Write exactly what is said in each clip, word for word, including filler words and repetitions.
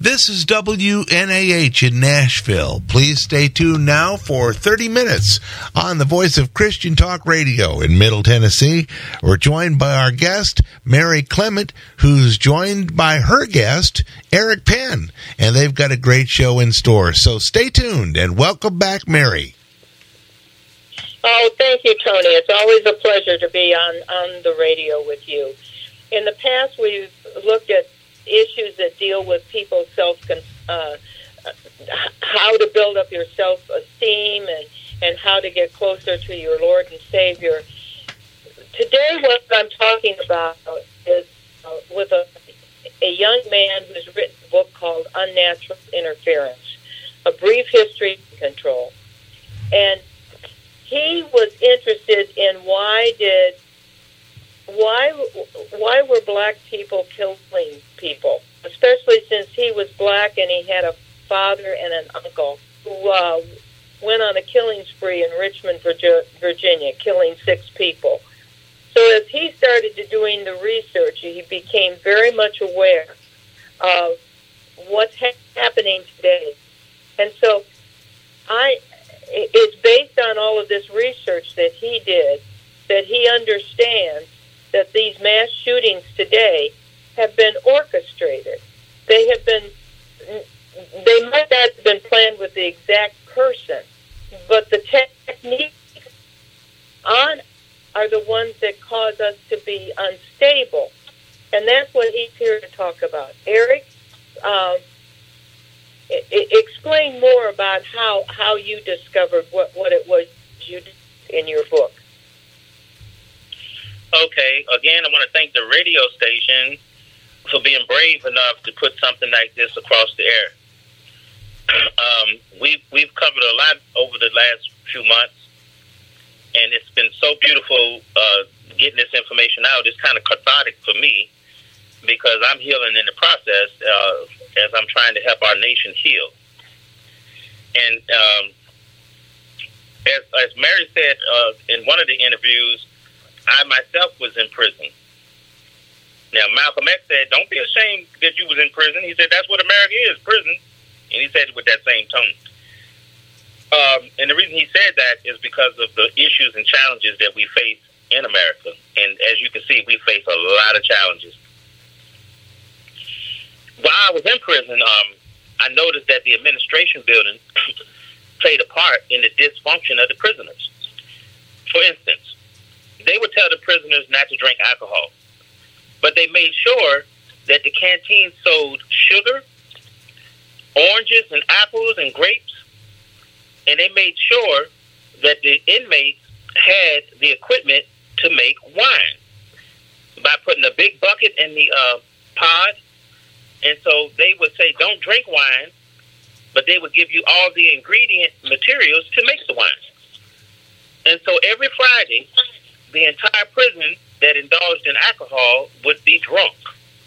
This is W N A H in Nashville. Please stay tuned now for thirty minutes on the Voice of Christian Talk Radio in Middle Tennessee. We're joined by our guest, Mary Clement, who's joined by her guest, Eric Penn, and they've got a great show in store. So stay tuned and welcome back, Mary. Oh, thank you, Tony. It's always a pleasure to be on, on the radio with you. In the past, we've looked at issues that deal with people's self, uh, how to build up your self-esteem and, and how to get closer to your Lord and Savior. Today, what I'm talking about is uh, with a, a young man who's written a book called Unnatural Interference, A Brief History of Control. And he was interested in why did Why why were black people killing people, especially since he was black and he had a father and an uncle who uh, went on a killing spree in Richmond, Virginia, killing six people. So as he started to doing the research, he became very much aware of what's ha- happening today. And so I, it's based on all of this research that he did that he understands that these mass shootings today have been orchestrated. They have been, they might not have been planned with the exact person, but the techniques on are the ones that cause us to be unstable. And that's what he's here to talk about. Eric, um, I- I- explain more about how, how you discovered what, what it was you did in your book. Okay, again, I want to thank the radio station for being brave enough to put something like this across the air. um, we've, we've covered a lot over the last few months, and it's been so beautiful uh, getting this information out. It's kind of cathartic for me because I'm healing in the process uh, as I'm trying to help our nation heal. And um, as, as Mary said uh, in one of the interviews, I myself was in prison. Now, Malcolm X said, don't be ashamed that you was in prison. He said, that's what America is, prison. And he said it with that same tone. Um, and the reason he said that is because of the issues and challenges that we face in America. And as you can see, we face a lot of challenges. While I was in prison, um, I noticed that the administration building played a part in the dysfunction of the prisoners. For instance, they would tell the prisoners not to drink alcohol, but they made sure that the canteen sold sugar, oranges and apples and grapes, and they made sure that the inmates had the equipment to make wine by putting a big bucket in the uh, pod. And so they would say, don't drink wine, but they would give you all the ingredient materials to make the wine. And so every Friday, the entire prison that indulged in alcohol would be drunk.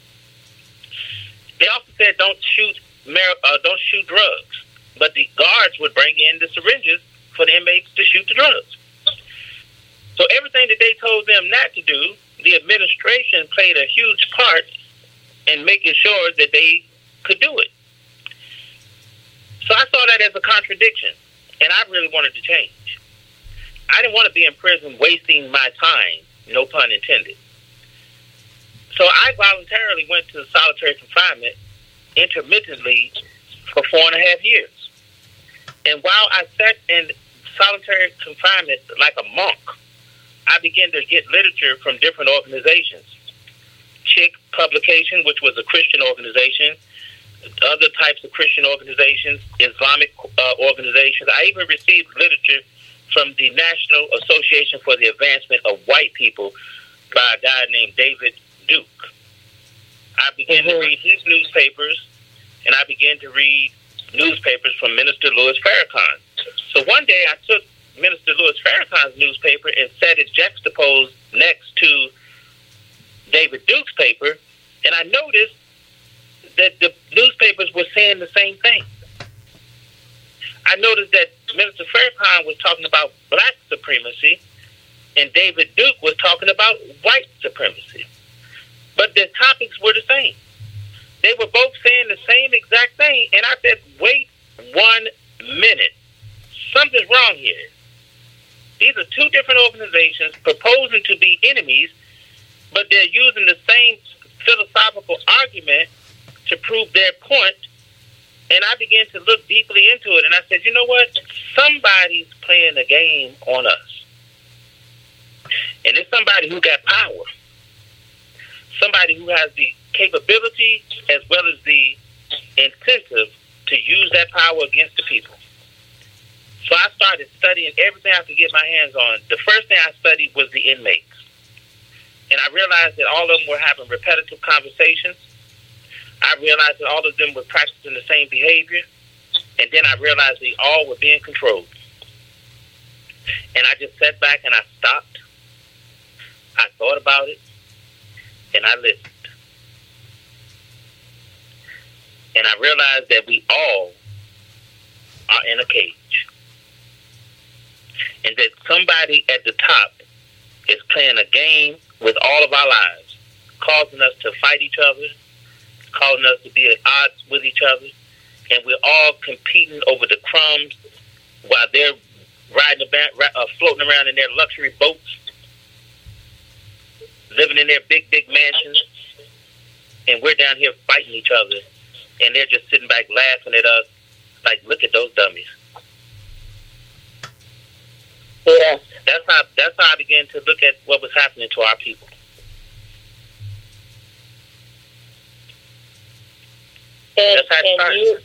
They also said don't shoot mar- uh, don't shoot drugs, but the guards would bring in the syringes for the inmates to shoot the drugs. So everything that they told them not to do, the administration played a huge part in making sure that they could do it. So I saw that as a contradiction, and I really wanted to change. I didn't want to be in prison wasting my time, no pun intended. So I voluntarily went to solitary confinement intermittently for four and a half years. And while I sat in solitary confinement like a monk, I began to get literature from different organizations. Chick Publication, which was a Christian organization, other types of Christian organizations, Islamic uh, organizations. I even received literature from the National Association for the Advancement of White People by a guy named David Duke. I began mm-hmm. to read his newspapers, and I began to read newspapers from Minister Louis Farrakhan. So one day I took Minister Louis Farrakhan's newspaper and set it juxtaposed next to David Duke's paper, and I noticed that the newspapers were saying the same thing. I noticed that Minister Farrakhan was talking about black supremacy, and David Duke was talking about white supremacy. But the topics were the same. They were both saying the same exact And I said, wait one minute. Something's wrong here. These are two different organizations proposing to be enemies, but they're using the same philosophical argument to prove their point. And I began to look deeply into it, and I said, you know what? Somebody's playing a game on us. And it's somebody who got power. Somebody who has the capability as well as the incentive to use that power against the people. So I started studying everything I could get my hands on. The first thing I studied was the inmates. And I realized that all of them were having repetitive conversations. I realized that all of them were practicing the same behavior. And then I realized they all were being controlled. And I just sat back and I stopped. I thought about it. And I listened. And I realized that we all are in a cage. And that somebody at the top is playing a game with all of our lives, causing us to fight each other, causing us to be at odds with each other, and we're all competing over the crumbs while they're riding about, uh, floating around in their luxury boats, living in their big, big mansions, and we're down here fighting each other, and they're just sitting back laughing at us like, look at those dummies. Yeah. That's how that's how I began to look at what was happening to our people. And, that's how it and started. you,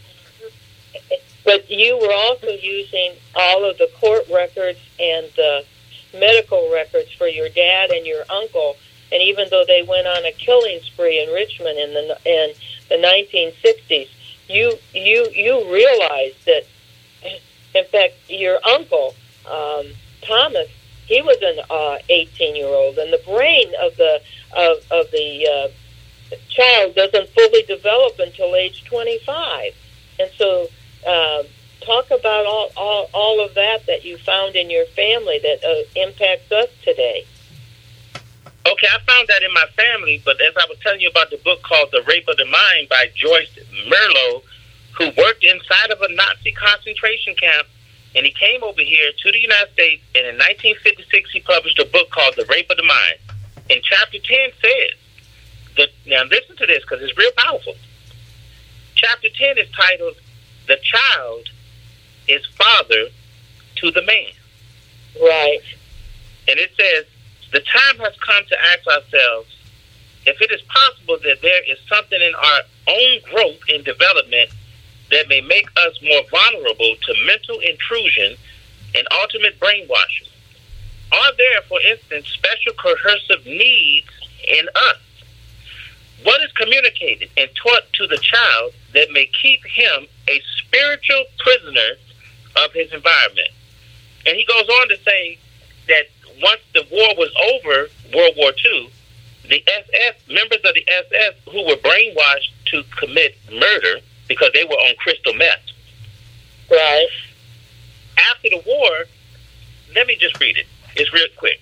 but you were also using all of the court records and the medical records for your dad and your uncle. And even though they went on a killing spree in Richmond in the in the nineteen sixties, you you you realized that, in fact, your uncle um, Thomas, he was an uh, eighteen-year-old, and the brain of the of of the uh, child doesn't fully develop until age twenty-five. And so, uh, talk about all, all all of that that you found in your family that uh, impacts us today. Okay, I found that in my family, but as I was telling you about the book called The Rape of the Mind by Joyce Merlo, who worked inside of a Nazi concentration camp, and he came over here to the United States, and in nineteen fifty-six he published a book called The Rape of the Mind. And chapter ten says, that, now listen to this because it's real powerful. Chapter ten is titled, The Child is Father to the Man. Right. And it says, the time has come to ask ourselves if it is possible that there is something in our own growth and development that may make us more vulnerable to mental intrusion and ultimate brainwashing. Are there, for instance, special coercive needs in us? What is communicated and taught to the child that may keep him a spiritual prisoner of his environment? And he goes on to say that once the war was over, World War Two, the S S, members of the S S who were brainwashed to commit murder because they were on crystal meth. Right. After the war, let me just read it. It's real quick.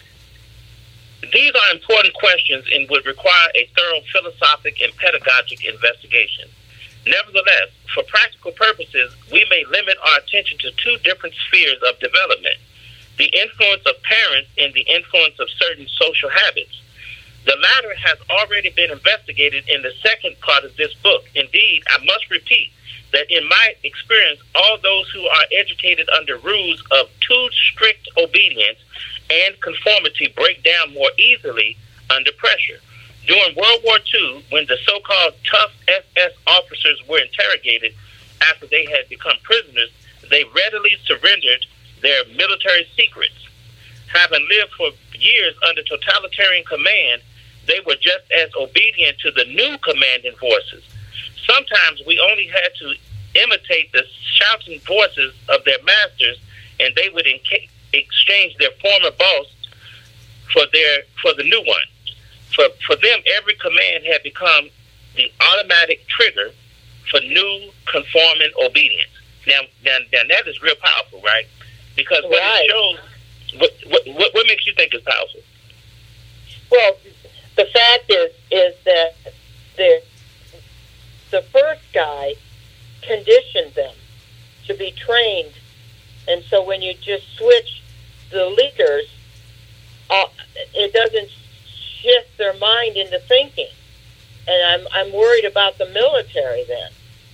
These are important questions and would require a thorough philosophic and pedagogic investigation. Nevertheless, for practical purposes, we may limit our attention to two different spheres of development: the influence of parents and the influence of certain social habits. The latter has already been investigated in the second part of this book. Indeed, I must repeat that in my experience, all those who are educated under rules of too strict obedience and conformity break down more easily under pressure. During World War Two, when the so-called tough S S officers were interrogated after they had become prisoners, they readily surrendered their military secrets. Having lived for years under totalitarian command, they were just as obedient to the new commanding forces. Sometimes we only had to imitate the shouting voices of their masters, and they would inca- exchange their former boss for their for the new one. For for them, every command had become the automatic trigger for new conforming obedience. Now, now, now that is real powerful, right? Because what right. it shows, what, what what makes you think is powerful? Well, the fact is is that the the first guy conditioned them to be trained. And so when you just switch the leaders, uh, it doesn't shift their mind into thinking. And I'm I'm worried about the military then.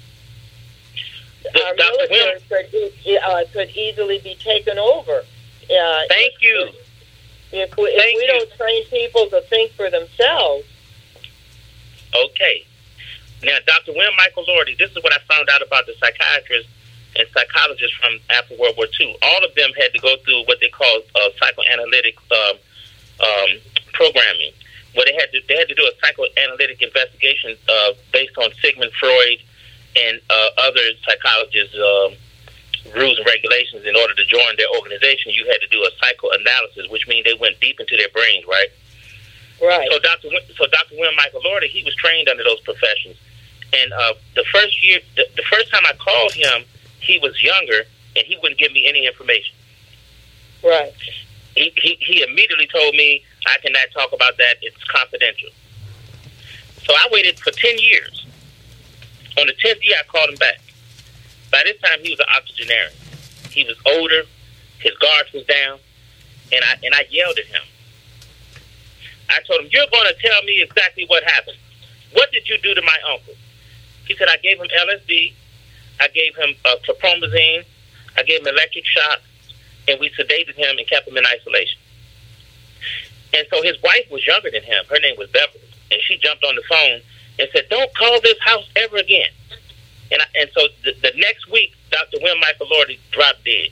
Our Doctor military could, uh, could easily be taken over. Uh, Thank you. If we, if Thank we you. don't train people to think for themselves. Okay. Now, Doctor William Michael Lordy, this is what I found out about the psychiatrists and psychologists from after World War Two. All of them had to go through what they call uh, psychoanalytic um, um, programming, where they had to they had to do a psychoanalytic investigation uh, based on Sigmund Freud and uh, other psychologists' um, rules and regulations. In order to join their organization, you had to do a psychoanalysis, which means they went deep into their brains, right? Right. So Doctor Win- so Doctor William Michael Lordy, he was trained under those professions. And uh, the first year, the, the first time I called him, he was younger, and he wouldn't give me any information. Right. He, he he immediately told me, I cannot talk about that. It's confidential. So I waited for ten years. On the tenth year, I called him back. By this time, he was an octogenarian. He was older. His guards was down, and I and I yelled at him. I told him, "You're going to tell me exactly what happened. What did you do to my uncle?" He said, "I gave him L S D. I gave him uh, chlorpromazine. I gave him electric shock, and we sedated him and kept him in isolation." And so his wife was younger than him. Her name was Beverly, and she jumped on the phone and said, "Don't call this house ever again." And I, and so the, the next week, Doctor William Michael Lordy dropped dead.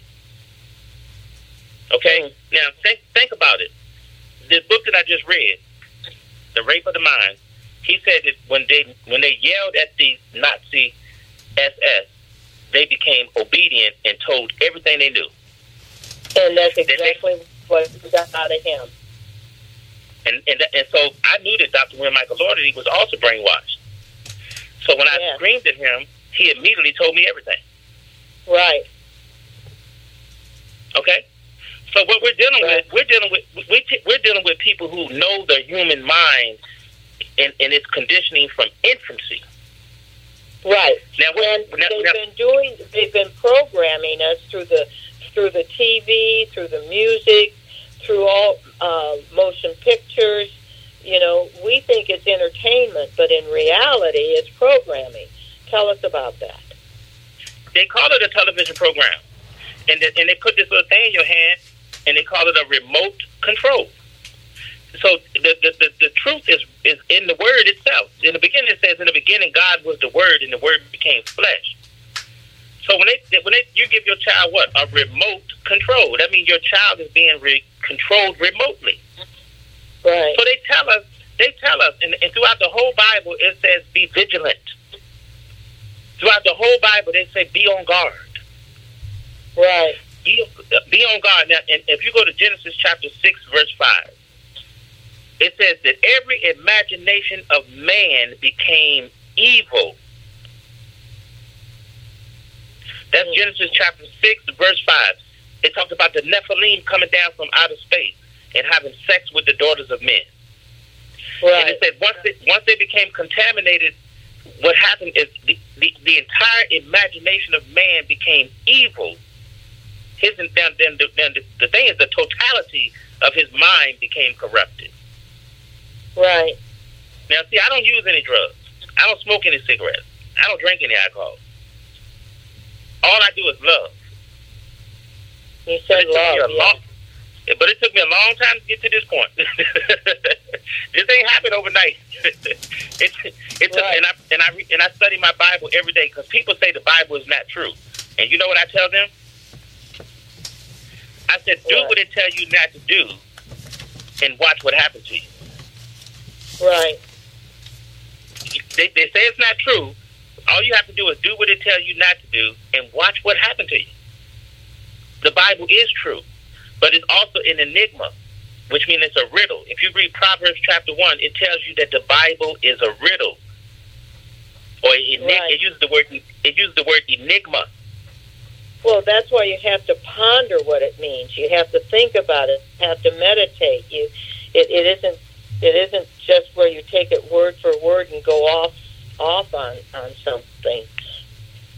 Okay? Mm. Now, think, think about it. This book that I just read, The Rape of the Mind, he said that when they when they yelled at the Nazi S S, they became obedient and told everything they knew. And that's exactly they, what we got out of him. And and, and so I knew that Doctor William Michael Lordy was also brainwashed. So when I yeah. screamed at him, he immediately told me everything. Right. Okay. So what we're dealing right. with, we're dealing with, we t- we're dealing with people who know the human mind and, and its conditioning from infancy. Right. Now, and now, they've now, been doing, they've been programming us through the through the T V, through the music, through all uh, motion pictures. You know, we think it's entertainment, but in reality, it's programming. Tell us about that. They call it a television program, and they, and they put this little thing in your hand, and they call it a remote control. So the the, the, the truth is, is in the Word itself. In the beginning, it says, "In the beginning, God was the Word, and the Word became flesh." So when they when they, you give your child what? A remote control. That means your child is being re- controlled remotely. Right. So they tell us, they tell us, and, and throughout the whole Bible, it says, "Be vigilant." Throughout the whole Bible, they say, "Be on guard." Right. Be, be on guard. Now, and if you go to Genesis chapter six, verse five, it says that every imagination of man became evil. That's mm-hmm. Genesis chapter six, verse five. It talks about the Nephilim coming down from outer space and having sex with the daughters of men. Right. And it said once they, once they became contaminated, what happened is the, the, the entire imagination of man became evil. His then, then, the, then the, the thing is, the totality of his mind became corrupted. Right. Now, see, I don't use any drugs. I don't smoke any cigarettes. I don't drink any alcohol. All I do is love. You said love, yeah. Long, but it took me a long time to get to this point. This ain't happened overnight. it, it took, right. and I and I and I study my Bible every day because people say the Bible is not true. And you know what I tell them? I said, do right. what it tells you not to do, and watch what happens to you. Right. They, they say it's not true. All you have to do is do what it tells you not to do, and watch what happens to you. The Bible is true, but it's also an enigma, which means it's a riddle. If you read Proverbs chapter one, it tells you that the Bible is a riddle, or enig- right. it uses the word it uses the word enigma. Well, that's why you have to ponder what it means. You have to think about it. You have to meditate. You, it, it isn't it isn't just where you take it word for word and go off off on, on something.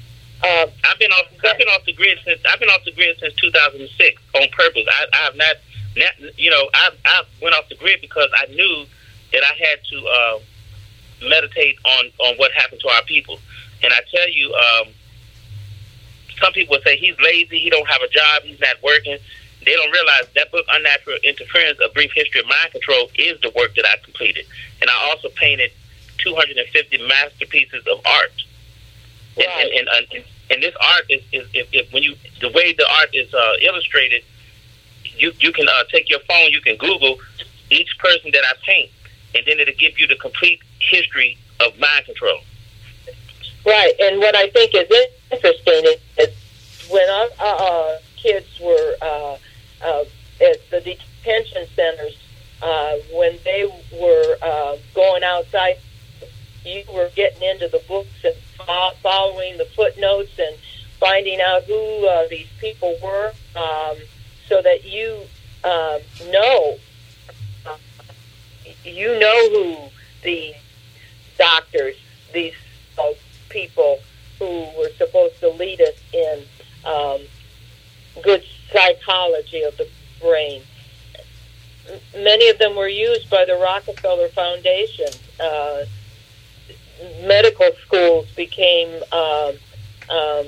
Uh, I've been off. I've been off the grid since. I've been off the grid since two thousand six on purpose. I, I have not, not. You know, I I went off the grid because I knew that I had to uh, meditate on, on what happened to our people. And I tell you, um, some people would say he's lazy. He don't have a job. He's not working. They don't realize that book, Unnatural Interference: A Brief History of Mind Control, is the work that I completed. And I also painted two hundred fifty masterpieces of art. Right. And, and, and, and, and this art is, is if, if when you the way the art is uh, illustrated, you you can uh, take your phone, you can Google each person that I paint, and then it'll give you the complete history of mind control. Right, and what I think is interesting is, is when our uh, kids were uh, uh, at the detention centers, uh, when they were uh, going outside, you were getting into the books and following the footnotes and finding out who uh, these people were, um, so that you um, know uh, you know who the doctors, these uh, people who were supposed to lead us in um, good psychology of the brain. Many of them were used by the Rockefeller Foundation. Uh, medical schools became um, um,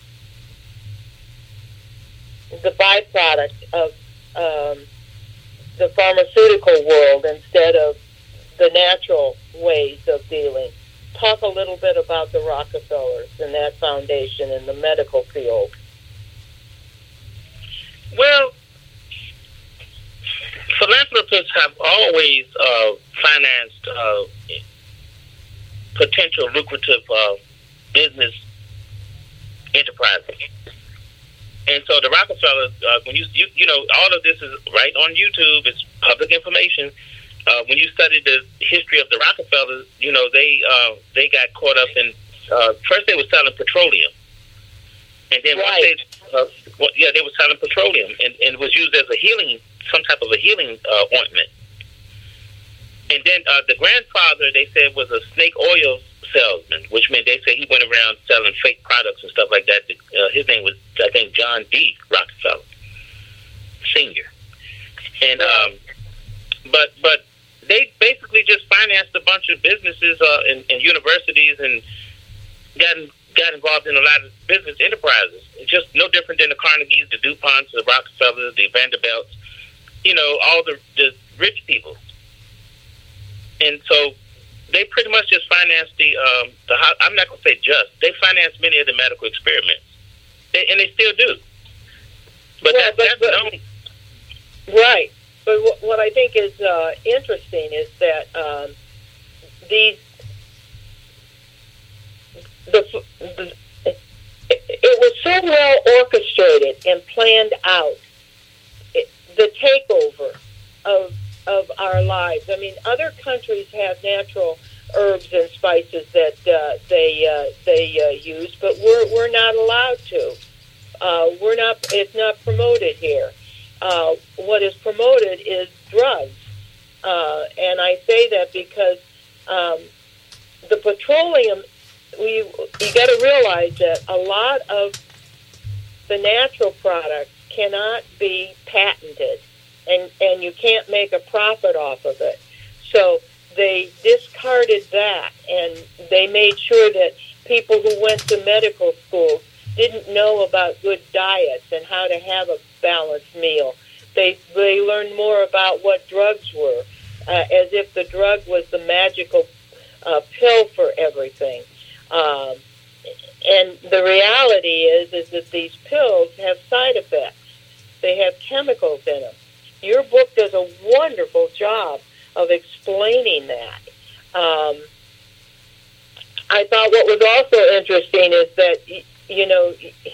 the byproduct of um, the pharmaceutical world instead of the natural ways of dealing. Talk a little bit about the Rockefellers and that foundation in the medical field. Well, philanthropists have always uh, financed uh, potential lucrative uh, business enterprises. And so the Rockefellers, uh, when you, you you know, all of this is right on YouTube. It's public information. Uh, when you study the history of the Rockefellers, you know, they uh, they got caught up in, uh, first they were selling petroleum. And then right. once they, uh, well, yeah, they were selling petroleum, and, and it was used as a healing, some type of a healing uh, ointment. And then uh, the grandfather, they said, was a snake oil salesman, which meant they said he went around selling fake products and stuff like that. Uh, his name was, I think, John D. Rockefeller Senior. And um, but but they basically just financed a bunch of businesses uh, and, and universities and got got involved in a lot of business enterprises. It's just no different than the Carnegies, the DuPonts, the Rockefellers, the Vanderbilts. You know, all the the rich people. And so they pretty much just financed the, um, the I'm not going to say just, they financed many of the medical experiments. They, and they still do. But, well, that, but, that's but no. Right. But w- what I think is uh, interesting is that um, these, the, the, it was so well orchestrated and planned out, it, the takeover of of our lives. I mean, other countries have natural herbs and spices that uh, they uh, they uh, use, but we're we're not allowed to. Uh, we're not. It's not promoted here. Uh, what is promoted is drugs, uh, and I say that because um, the petroleum. We you got to realize that a lot of the natural products cannot be patented. And, and you can't make a profit off of it. So they discarded that, and they made sure that people who went to medical schools didn't know about good diets and how to have a balanced meal. They they learned more about what drugs were, uh, as if the drug was the magical uh, pill for everything. Um, and the reality is, is that these pills have side effects. They have chemicals in them. Your book does a wonderful job of explaining that. Um, I thought what was also interesting is that, you know,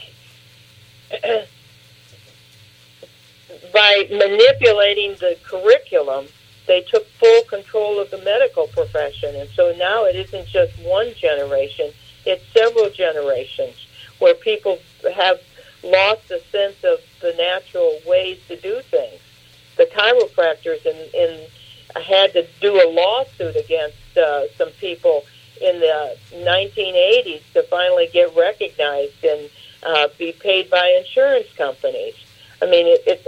by manipulating the curriculum, they took full control of the medical profession. And so now it isn't just one generation, it's several generations where people have lost a sense of the natural ways to do things. The chiropractors in, in had to do a lawsuit against uh, some people in the nineteen eighties to finally get recognized and uh, be paid by insurance companies. I mean, it. it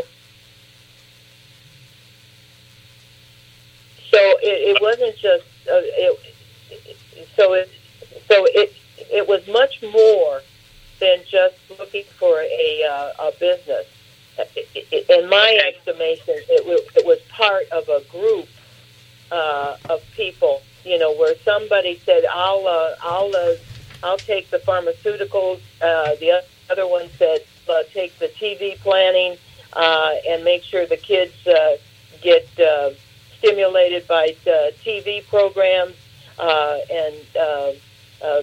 so it, it wasn't just. Uh, it, so it. So it. It was much more than just looking for a uh, a business. In my estimation, it was, it was part of a group uh, of people. You know, where somebody said, "I'll, uh, I'll, uh, I'll take the pharmaceuticals." Uh, the other one said, uh, "Take the T V planning uh, and make sure the kids uh, get uh, stimulated by uh, T V programs." Uh, and uh, uh,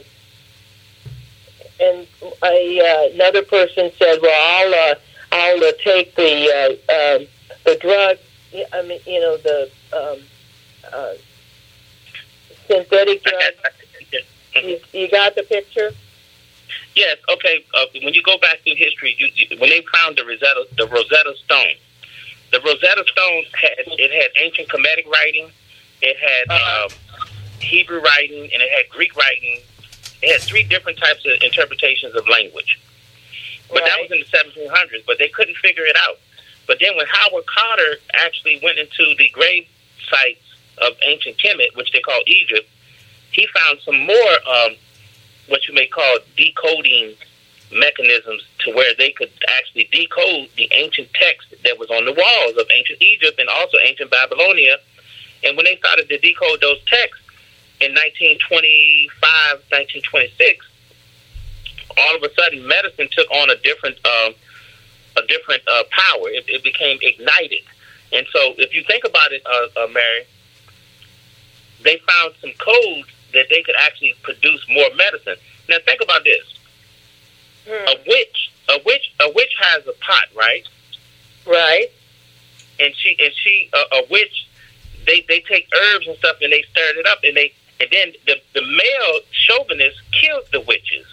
and a, uh, another person said, "Well, I'll, uh, I'll uh, take the uh, um, the drug. I mean, you know, the." Um, uh, synthetic drugs. You, you got the picture? Yes. Okay. Uh, when you go back through history, you, you, when they found the Rosetta, the Rosetta Stone, the Rosetta Stone had it had ancient Kemetic writing, it had uh-huh. um, Hebrew writing, and it had Greek writing. It had three different types of interpretations of language. But right. that was in the seventeen hundreds. But they couldn't figure it out. But then when Howard Carter actually went into the grave sites of ancient Kemet, which they call Egypt, he found some more, um, what you may call decoding mechanisms to where they could actually decode the ancient text that was on the walls of ancient Egypt and also ancient Babylonia. And when they started to decode those texts in nineteen twenty-five, nineteen twenty-six, all of a sudden medicine took on a different, um, a different uh, power. It, it became ignited. And so if you think about it, uh, uh, Mary, they found some codes that they could actually produce more medicine. Now think about this: hmm. a witch, a witch, a witch has a pot, right? Right. And she, and she, uh, a witch, they they take herbs and stuff and they stir it up, and they, and then the the male chauvinist killed the witches.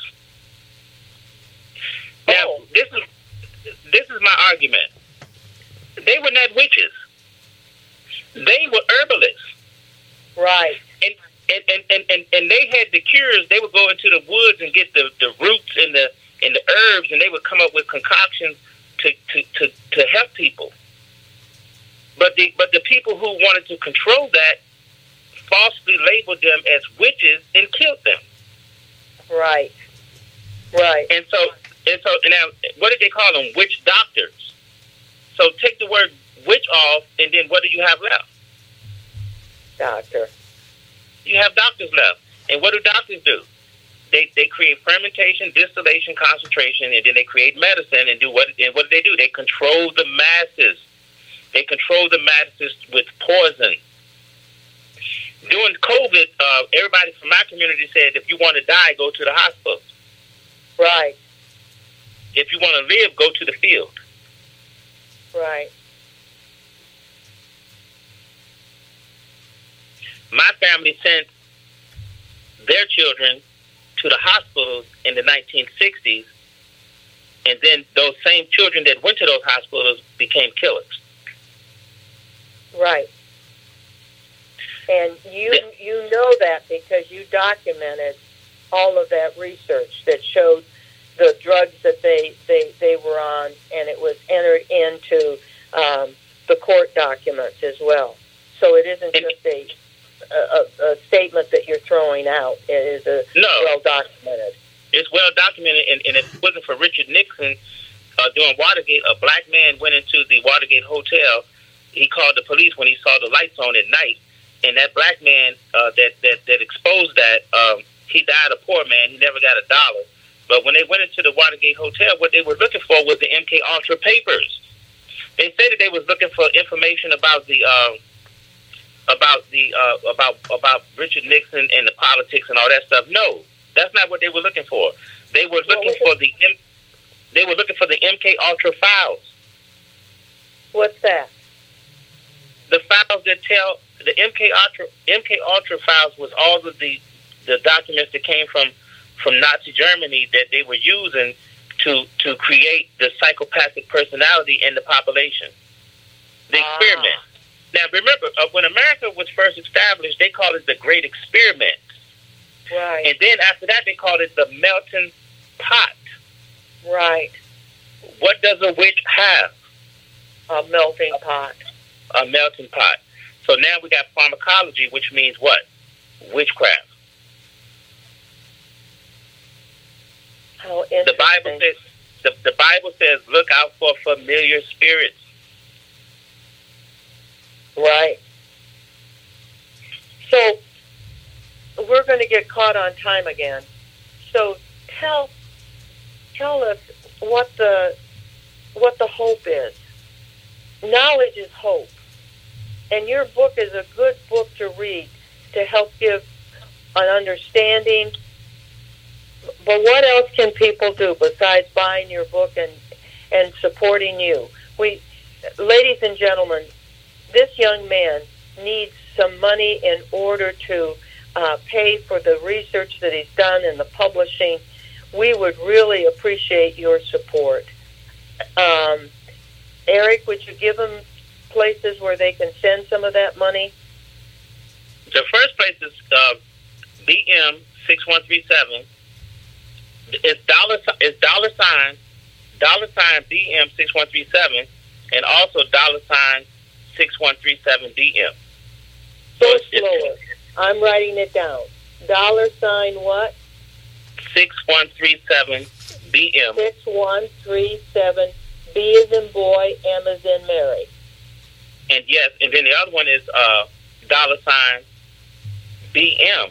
Now oh. this is this is my argument. They were not witches. They were herbalists. Right. And and, and, and, and and they had the cures. They would go into the woods and get the, the roots and the and the herbs, and they would come up with concoctions to, to, to, to help people. But the but the people who wanted to control that falsely labeled them as witches and killed them. Right. Right. And so and so now what did they call them? Witch doctors. So take the word witch off, and then what do you have left? Doctor. You have doctors left. And what do doctors do? They they create fermentation, distillation, concentration, and then they create medicine and do what and what do they do? They control the masses. They control the masses with poison. During COVID, uh, everybody from my community said, if you want to die, go to the hospital. Right. If you want to live, go to the field. Right. My family sent their children to the hospitals in the nineteen sixties, and then those same children that went to those hospitals became killers. Right. And you you know that because you documented all of that research that showed the drugs that they, they, they were on, and it was entered into um, the court documents as well. So it isn't just a A, a statement that you're throwing out. It is a no, well documented. It's well documented, and, and if it wasn't for Richard Nixon uh, during Watergate, a black man went into the Watergate Hotel. He called the police when he saw the lights on at night, and that black man uh, that, that that exposed that, um, he died a poor man. He never got a dollar. But when they went into the Watergate Hotel, what they were looking for was the M K Ultra papers. They said that they was looking for information about the. Uh, About the uh, about about Richard Nixon and the politics and all that stuff. No, that's not what they were looking for. They were looking for the M- they were looking for the M K Ultra files. What's that? The files that tell the M K Ultra M K Ultra files was all of the the documents that came from from Nazi Germany that they were using to to create the psychopathic personality in the population. The ah. experiment. Now, remember, uh, when America was first established, they called it the Great Experiment. Right. And then after that, they called it the melting pot. Right. What does a witch have? A melting pot. A melting pot. So now we got pharmacology, which means what? Witchcraft. How interesting. The Bible says, the, the Bible says, look out for familiar spirits. Right. So we're going to get caught on time again. So tell tell us what the what the hope is. Knowledge is hope. And your book is a good book to read to help give an understanding. But what else can people do besides buying your book and and supporting you? We, ladies and gentlemen, this young man needs some money in order to uh, pay for the research that he's done and the publishing. We would really appreciate your support. Um, Eric, would you give them places where they can send some of that money? The first place is uh, B M six one three seven. It's dollar, it's dollar sign, dollar sign B M six one three seven, and also dollar sign six one three seven D M. So it's slower. I'm writing it down. Dollar sign what? six one three seven B M. six one three seven B as in boy, M as in Mary. And yes, and then the other one is uh, dollar sign B M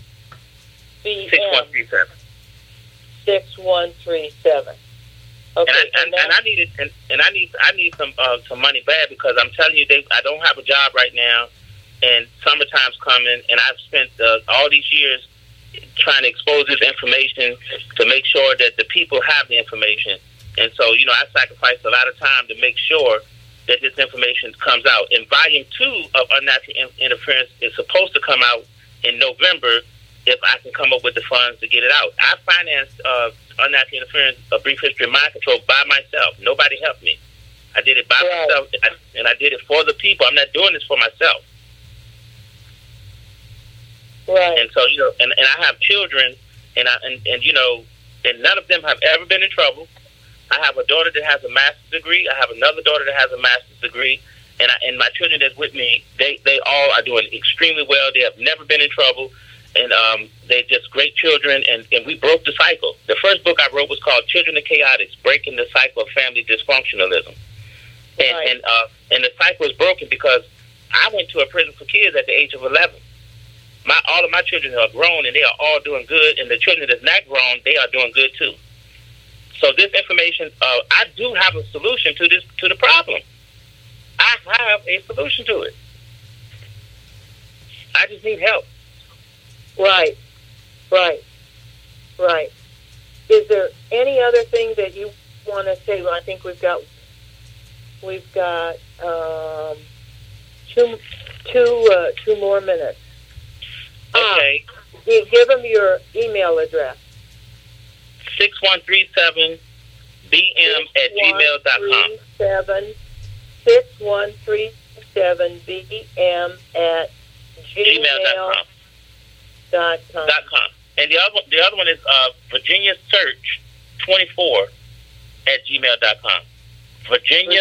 six one three seven. six one three seven. Okay, and, I, and, and I needed and, and I need I need some uh, some money bad because I'm telling you, they, I don't have a job right now, and summertime's coming, and I've spent uh, all these years trying to expose this information to make sure that the people have the information. And so, you know, I sacrificed a lot of time to make sure that this information comes out. And volume two of Unnatural Interference is supposed to come out in November if I can come up with the funds to get it out. I financed uh, Unnatural Interference, A Brief History of Mind Control, by myself. Nobody helped me. I did it by right. myself, and I, and I did it for the people. I'm not doing this for myself. Right. And so, you know, and, and I have children, and, I, and, and, you know, and none of them have ever been in trouble. I have a daughter that has a master's degree. I have another daughter that has a master's degree. And I, and my children that's with me, they, they all are doing extremely well. They have never been in trouble. And um, they're just great children, and, and we broke the cycle. The first book I wrote was called Children of Chaotics, Breaking the Cycle of Family Dysfunctionalism. And right. and, uh, and the cycle was broken because I went to a prison for kids at the age of eleven. My All of my children are grown, and they are all doing good, and the children that's not grown, they are doing good too. So this information, uh, I do have a solution to this to the problem. I have a solution to it. I just need help. Right, right, right. Is there any other thing that you want to say? Well, I think we've got we've got um, two two uh, two more minutes. Okay. Ah, give them your email address. Six one three seven B M at gmail dot com. Seven six one three seven B M at gmail dot com. Dot com. Dot com. And the other one, the other one is uh, Virginia Search twenty four at gmail dot com. Virginia.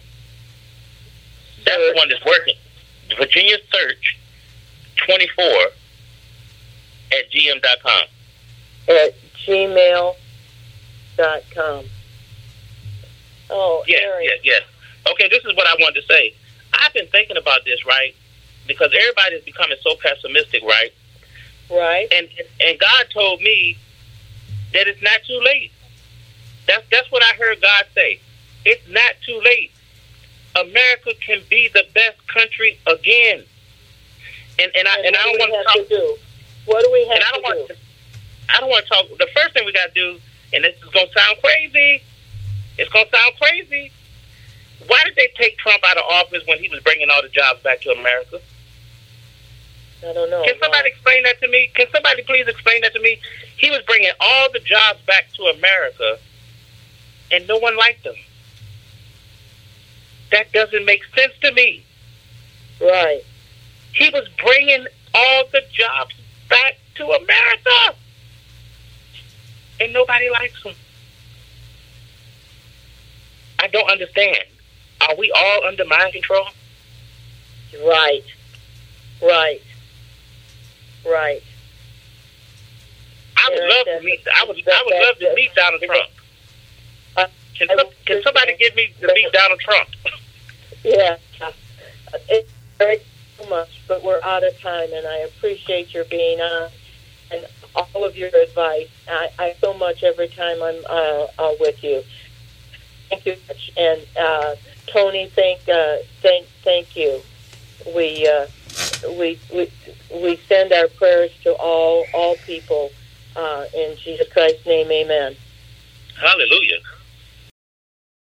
That's the one that's working. Virginia Search twenty four at gm dot com. At gmail dot com. Oh, yes, Eric. yes, yes. Okay, this is what I wanted to say. I've been thinking about this, right? Because everybody is becoming so pessimistic, right? Right. And and God told me that it's not too late. That's that's what I heard God say. It's not too late. America can be the best country again. And and I and, and I don't want to talk. To do? What do we have and I don't to want do? To, I don't want to talk. The first thing we got to do, and this is going to sound crazy. It's going to sound crazy. Why did they take Trump out of office when he was bringing all the jobs back to America? I don't know. Can somebody explain that to me? Can somebody please explain that to me? He was bringing all the jobs back to America, and no one liked him. That doesn't make sense to me. Right. He was bringing all the jobs back to America, and nobody likes him. I don't understand. Are we all under mind control? Right. Right. Right. I would Yeah, love that- to meet. I would. that- I would love to that- meet Donald Trump. Uh, Can, I some, will- can somebody get me to meet Donald Trump? Yeah. It's very much, but we're out of time, and I appreciate your being on and all of your advice. I, I so much every time I'm uh, uh, with you. Thank you much. And uh, Tony, thank, uh, thank, thank you. We, uh, we, we, we send our prayers to all, all people uh, in Jesus Christ's name. Amen. Hallelujah.